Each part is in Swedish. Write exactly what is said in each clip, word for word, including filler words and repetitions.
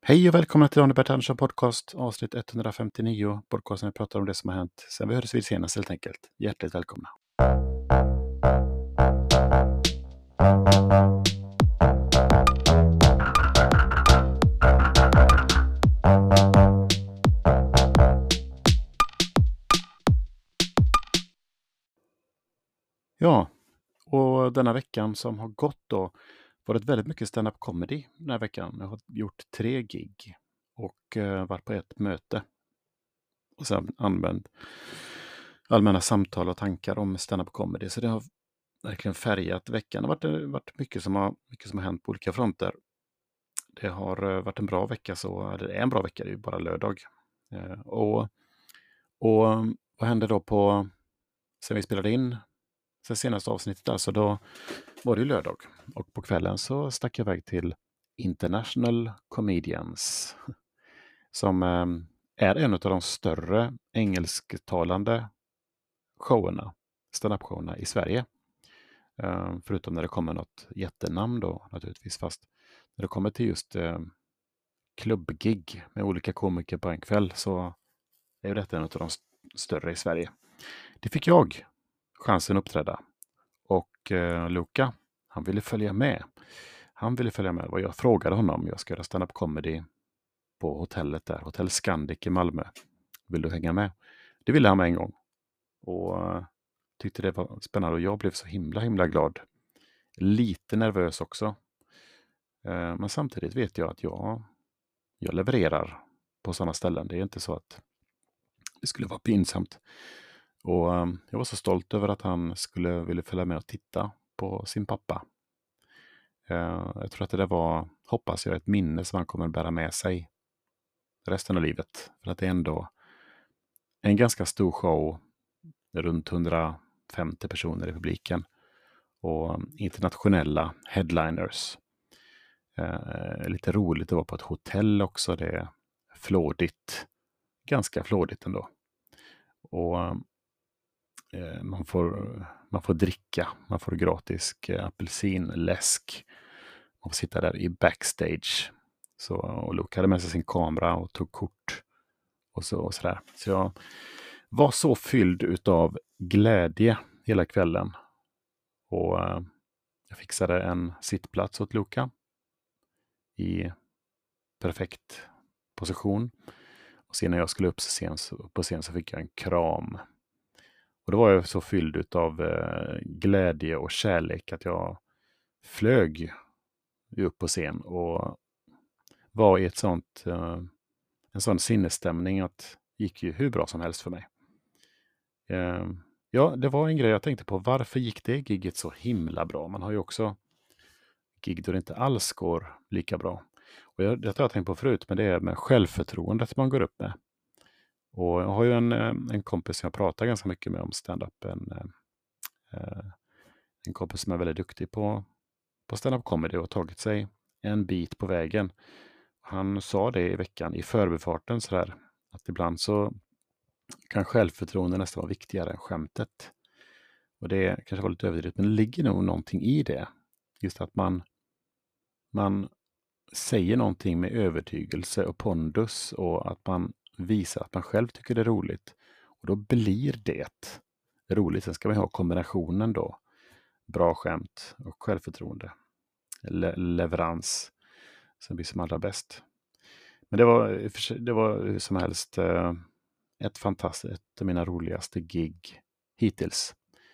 Hej och välkomna till Ronny Bert Andersson podcast, avsnitt etthundrafemtionio. Podcasten pratar om det som har hänt sen vi hördes vid senast helt enkelt. Hjärtligt välkomna. Ja, och denna veckan som har gått då var det väldigt mycket stand-up comedy den här veckan. Jag har gjort tre gig och uh, varit på ett möte. Och sen använt allmänna samtal och tankar om stand-up comedy. Så det har verkligen färgat veckan. Det har varit, varit mycket, som har, mycket som har hänt på olika fronter. Det har uh, varit en bra vecka, så det är en bra vecka, det är ju bara lördag. Uh, och, och vad hände då på, sen vi spelade in sen senaste avsnittet, alltså då var det ju lördag. Och på kvällen så stack jag iväg till International Comedians som eh, är en av de större engelsktalande showerna, stand-up-showerna i Sverige. Eh, förutom när det kommer något jättenamn då naturligtvis, fast när det kommer till just eh, klubbgig med olika komiker på en kväll så är detta en av de st- större i Sverige. Det fick jag chansen att uppträda. Och eh, Luca, han ville följa med. Han ville följa med vad jag frågade honom. Jag ska göra stand-up comedy på hotellet där. Hotell Scandic i Malmö. Vill du hänga med? Det ville han med en gång. Och eh, tyckte det var spännande. Och jag blev så himla, himla glad. Lite nervös också. Eh, men samtidigt vet jag att jag, jag levererar på sådana ställen. Det är inte så att det skulle vara pinsamt. Och eh, jag var så stolt över att han skulle vilja följa med och titta på sin pappa. Uh, jag tror att det där var, hoppas jag, ett minne som han kommer bära med sig resten av livet. För att det är ändå en ganska stor show, runt hundrafemtio personer i publiken. Och internationella headliners. Uh, lite roligt att vara på ett hotell också, det är flådigt. Ganska flådigt ändå. Och uh, man, får, man får dricka, man får gratis uh, apelsinläsk. Och sitta där i backstage. Så, och Luke hade med sig sin kamera och tog kort. Och så, och så där. Så jag var så fylld utav glädje hela kvällen. Och eh, jag fixade en sittplats åt Luca. I perfekt position. Och sen när jag skulle upp på scen, på scen så fick jag en kram. Och då var jag så fylld utav eh, glädje och kärlek att jag flög upp på scen och var i ett sånt, uh, en sån sinnesstämning att det gick ju hur bra som helst för mig. Uh, ja, det var en grej jag tänkte på. Varför gick det gigget så himla bra? Man har ju också gig då det inte alls går lika bra. Och jag, det har jag tänkt på förut, men det är med självförtroendet man går upp med. Och jag har ju en, en kompis som jag pratar ganska mycket med om stand-up. En, uh, en kompis som är väldigt duktig på, på stand-up comedy och har tagit sig en bit på vägen. Han sa det i veckan i förbifarten så där, att ibland så kan självförtroende nästan vara viktigare än skämtet. Och det kanske var lite överdrivet, men det ligger nog någonting i det. Just att man, man säger någonting med övertygelse och pondus och att man visar att man själv tycker det är roligt. Och då blir det roligt. Sen ska man ha kombinationen då. Bra skämt och självförtroende. Le- leverans som blir som allra bäst. Men det var, det var hur som helst ett fantastiskt, ett av mina roligaste gig hittills.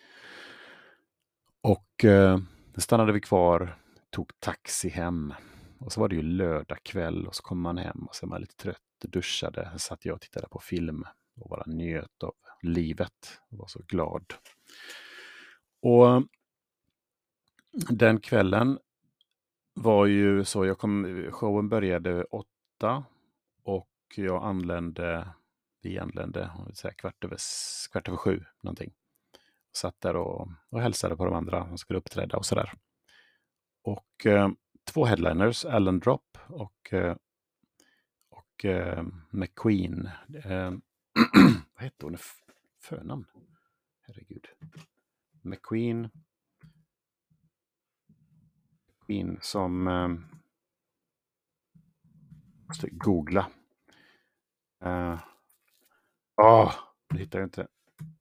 Och eh, stannade vi kvar, tog taxi hem. Och så var det ju lördag kväll och så kom man hem och så var man lite trött, duschade. Så satt jag och tittade på film och bara njöt av livet och var så glad. Och den kvällen var ju så, jag kom, showen började åtta och jag anlände, vi anlände kvart över, kvart över sju någonting. Satt där och, och hälsade på de andra som skulle uppträda och sådär. Och eh, två headliners, Alan Drop och, eh, och eh, McQueen. Eh, vad hette hon? Förnamn? Herregud. McQueen. McQueen som... Eh, måste googla. Uh, oh, det hittar jag inte.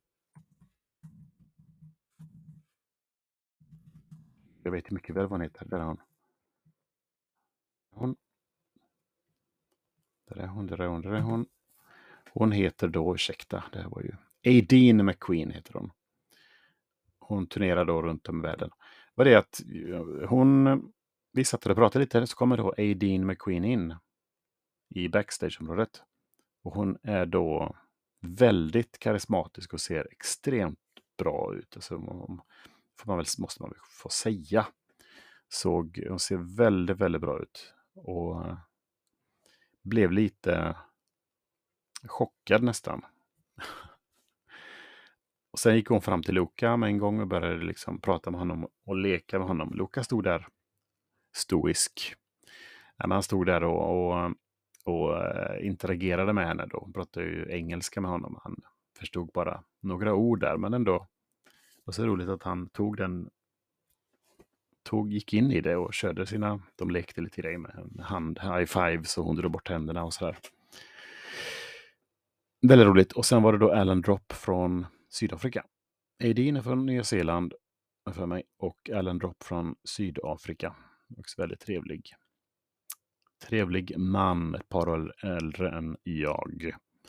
Jag vet mycket väl vad hon heter. Där är hon. Hon. Där är hon, där är hon, där är hon. Hon heter då, ursäkta, det här var ju Aideen McQueen heter hon. Hon turnerar då runt om i världen. Vad det är att hon, vi satt och pratade lite, så kommer då Aideen McQueen in i backstageområdet. Och hon är då väldigt karismatisk och ser extremt bra ut. Alltså, får man väl, måste man väl få säga. Såg, hon ser väldigt, väldigt bra ut. Och blev lite chockad nästan. Och sen gick hon fram till Luca med en gång och började liksom prata med honom och leka med honom. Luca stod där stoisk. Ja, han stod där och, och, och interagerade med henne då. Hon pratade ju engelska med honom. Han förstod bara några ord där, men ändå. Det var så roligt att han tog den, tog, gick in i det och körde sina, de lekte lite grej med en hand, high five, så hon drog bort händerna och sådär. Väldigt roligt. Och sen var det då Alan Drop från Sydafrika. Aideen är från Nya Zeeland för mig och Alan Drop från Sydafrika. Också väldigt trevlig. Trevlig man, ett par år äldre än jag.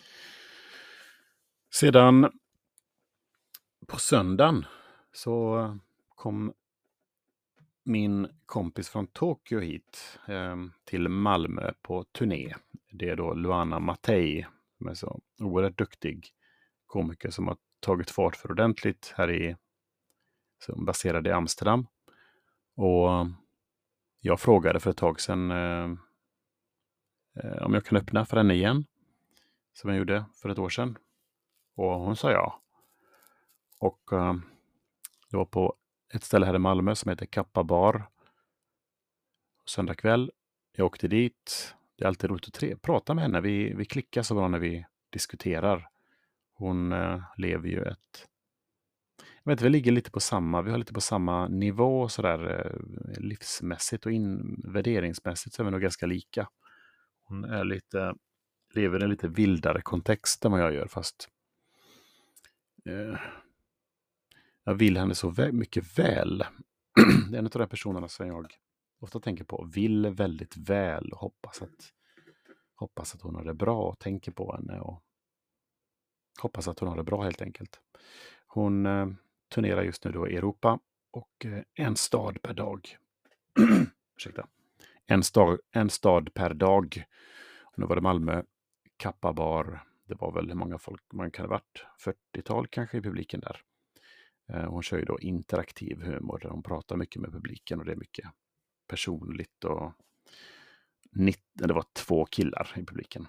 Sedan på söndagen så kom min kompis från Tokyo hit eh, till Malmö på turné. Det är då Luana Matei, som är så oerhört duktig komiker som har tagit fart för ordentligt här i, som baserad i Amsterdam. Och jag frågade för ett tag sedan eh, om jag kan öppna för henne igen, som jag gjorde för ett år sedan. Och hon sa ja. Och eh, det var på ett ställe här i Malmö som heter Kappa Bar. Söndag kväll. Jag åkte dit. Det är alltid roligt att tre- prata med henne. Vi, vi klickar så bra när vi diskuterar. Hon eh, lever ju ett... Jag vet inte, vi ligger lite på samma... Vi har lite på samma nivå sådär eh, livsmässigt och in, värderingsmässigt så är vi nog ganska lika. Hon är lite... lever i en lite vildare kontext än vad jag gör, fast... Eh, jag vill henne så vä- mycket väl. Det är en av de personerna som jag ofta tänker på. Vill väldigt väl och hoppas att, hoppas att hon har det bra och tänker på henne. Och hoppas att hon har det bra helt enkelt. Hon eh, turnerar just nu då i Europa och eh, en stad per dag. Ursäkta. En stad, en stad per dag. Och nu var det Malmö, Kappa Bar. Det var väl hur många folk man kan ha varit. fyrtiotal kanske i publiken där. Hon kör ju då interaktiv humor där hon pratar mycket med publiken och det är mycket personligt. Och det var två killar i publiken.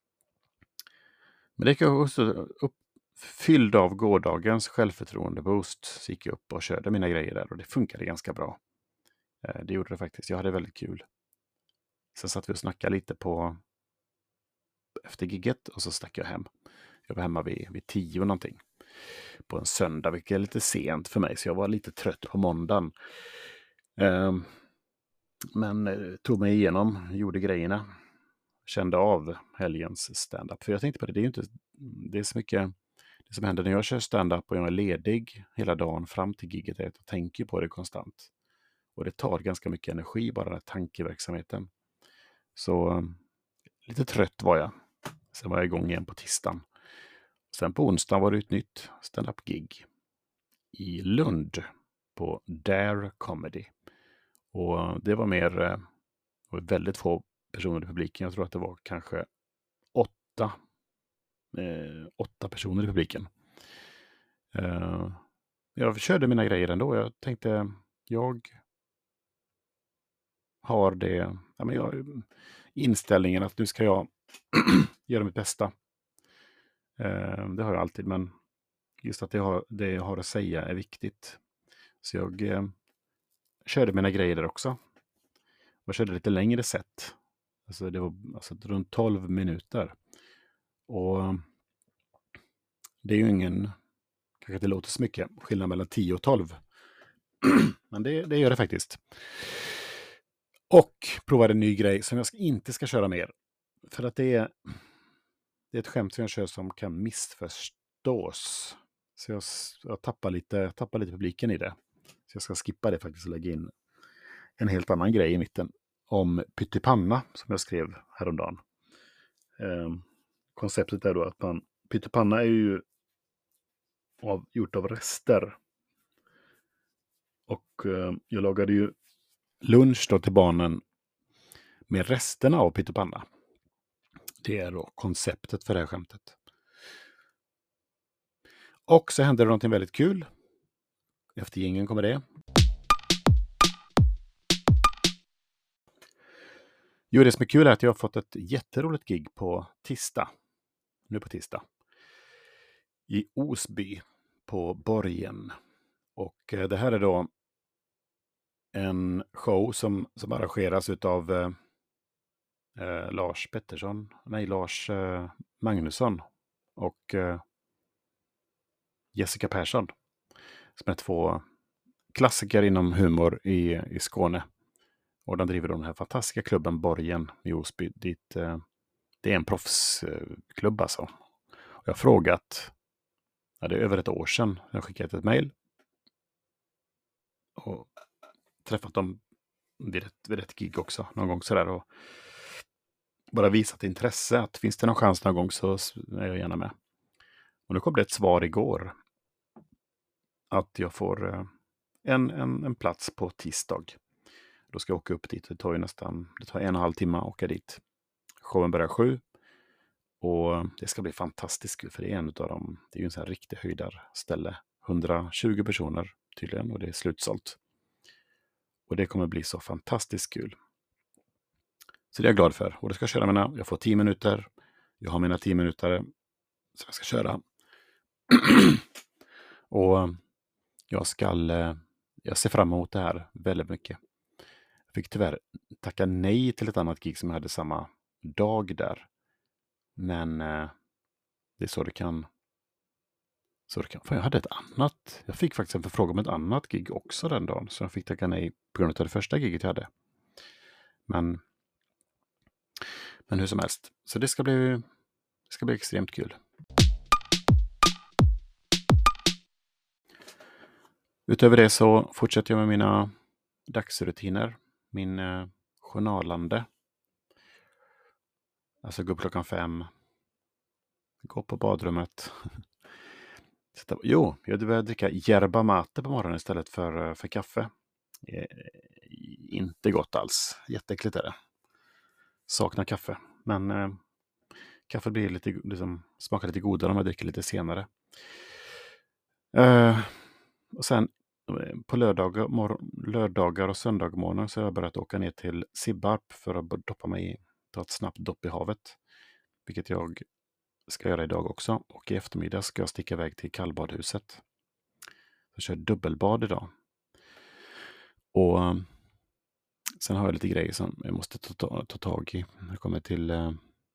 Men det är också uppfylld av gårdagens självförtroende boost. Så gick jag upp och körde mina grejer där och det funkade ganska bra. Det gjorde det faktiskt. Jag hade väldigt kul. Sen satt vi och snackade lite på efter gigget och så stack jag hem. Jag var hemma vid, vid tio någonting. På en söndag, vilket är lite sent för mig. Så jag var lite trött på måndagen. Um, men uh, tog mig igenom, gjorde grejerna. Kände av helgens stand-up. För jag tänkte på det, det är ju inte... Det är så mycket... Det som händer när jag kör stand-up och jag är ledig hela dagen fram till gigget är att jag tänker på det konstant. Och det tar ganska mycket energi, bara den här tankeverksamheten. Så um, lite trött var jag. Sen var jag igång igen på tisdagen. Sen på onsdagen var det ett nytt stand-up-gig i Lund på Dare Comedy. Och det var mer, det var väldigt få personer i publiken. Jag tror att det var kanske åtta, eh, åtta personer i publiken. Eh, jag körde mina grejer ändå. Jag tänkte, jag har det, ja, men jag, inställningen att nu ska jag göra mitt bästa. Eh, det har jag alltid, men just att det, har, det jag har att säga är viktigt. Så jag eh, körde mina grejer där också. Jag körde lite längre set. Alltså det var alltså runt tolv minuter. Och det är ju ingen, kanske det låter så mycket, skillnad mellan tio och tolv. Men det, det gör det faktiskt. Och provade en ny grej som jag inte ska köra mer. För att det är, det är ett skämt som jag kör som kan missförstås. Så jag, jag tappar, lite, tappar lite publiken i det. Så jag ska skippa det faktiskt och lägga in en helt annan grej i mitten. Om pyttipanna som jag skrev häromdagen. Eh, konceptet är då att man, pyttipanna är ju av, gjort av rester. Och eh, jag lagade ju lunch då till barnen med resterna av pyttipanna. Det är då konceptet för det här skämtet. Och så händer det någonting väldigt kul. Efter jingeln kommer det. Jo, det som är kul är att jag har fått ett jätteroligt gig på tisdag. Nu på tisdag. I Osby på Borgen. Och eh, det här är då en show som, som arrangeras utav eh, eh, Lars Pettersson. Nej, Lars eh, Magnusson. Och eh, Jessica Persson. Som är två klassiker inom humor i, i Skåne. Och de driver den här fantastiska klubben Borgen i Osby. Dit, eh, det är en proffsklubb alltså. Och jag har frågat, ja, det är över ett år sedan, jag skickade ett mejl. Och träffat dem vid ett, vid ett gig också, någon gång sådär. Och bara visat intresse, att finns det någon chans någon gång så är jag gärna med. Och nu kom det ett svar igår. Att jag får eh, en, en, en plats på tisdag. Då ska jag åka upp dit. Det tar ju nästan det tar en och en halv timme att åka dit. Showen börjar sju. Och det ska bli fantastiskt kul. För det är en av dem. Det är ju en sån här riktig höjdarställe. hundratjugo personer tydligen. Och det är slutsålt. Och det kommer bli så fantastiskt kul. Så det är jag glad för. Och det ska jag köra mina. Jag får tio minuter. Jag har mina tio minuter. Så jag ska köra. Och jag ska... Jag ser fram emot det här väldigt mycket. Jag fick tyvärr tacka nej till ett annat gig som jag hade samma dag där. Men eh, det är så det kan... Så det kan för jag hade ett annat... Jag fick faktiskt en förfrågan om ett annat gig också den dagen. Så jag fick tacka nej på grund av det första giget jag hade. Men... Men hur som helst. Så det ska bli, det ska bli extremt kul. Utöver det så fortsätter jag med mina dagsrutiner. Min eh, journalande. Alltså gå upp klockan fem. Gå på badrummet. Jo, jag började dricka yerba mate på morgonen istället för, för kaffe. Eh, inte gott alls. Jätteäckligt är det. Saknar kaffe. Men eh, kaffe blir lite, liksom, smakar lite godare om jag dricker lite senare. Eh, och sen på lördagar, morgon, lördagar och söndagmorgon så har jag börjat åka ner till Sibbarp för att doppa mig i, ta ett snabbt dopp i havet. Vilket jag ska göra idag också. Och i eftermiddag ska jag sticka iväg till kallbadhuset. Jag kör dubbelbad idag. Och sen har jag lite grejer som jag måste ta, ta, ta tag i. Jag kommer till eh,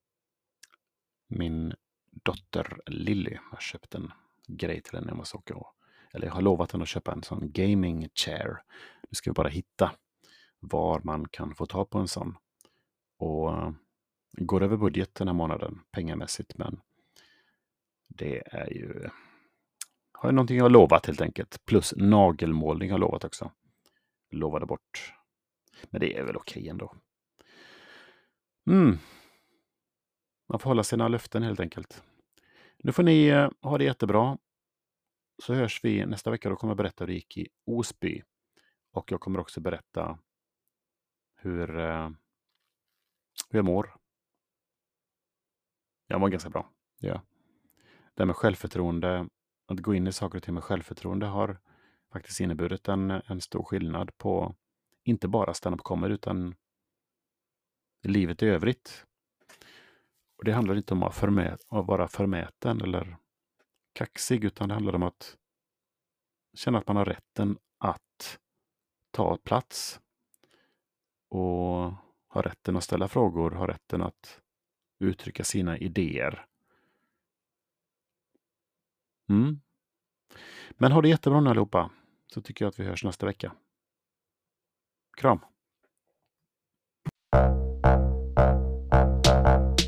min dotter Lilly. Jag har köpt en grej till henne jag måste åka och eller jag har lovat henne att köpa en sån gaming chair. Nu ska vi bara hitta var man kan få ta på en sån. Och uh, går över budget den här månaden pengamässigt. Men det är ju... Har jag någonting jag har lovat helt enkelt. Plus nagelmålning har jag lovat också. Lovade bort. Men det är väl okej ändå. Mm. Man får hålla sina löften helt enkelt. Nu får ni uh, ha det jättebra. Så hörs vi nästa vecka. Då kommer jag berätta hur det gick i Osby. Och jag kommer också berätta hur, eh, hur jag mår. Jag mår ganska bra. Ja. Det här med självförtroende. Att gå in i saker och ting med självförtroende har faktiskt inneburit en, en stor skillnad på inte bara stand-up comedy utan livet i övrigt. Och det handlar inte om att, förmä- att vara förmäten eller kaxig utan det handlar om att känna att man har rätten att ta plats och ha rätten att ställa frågor, ha rätten att uttrycka sina idéer. Mm. Men ha det jättebra nu allihopa, så tycker jag att vi hörs nästa vecka. Kram!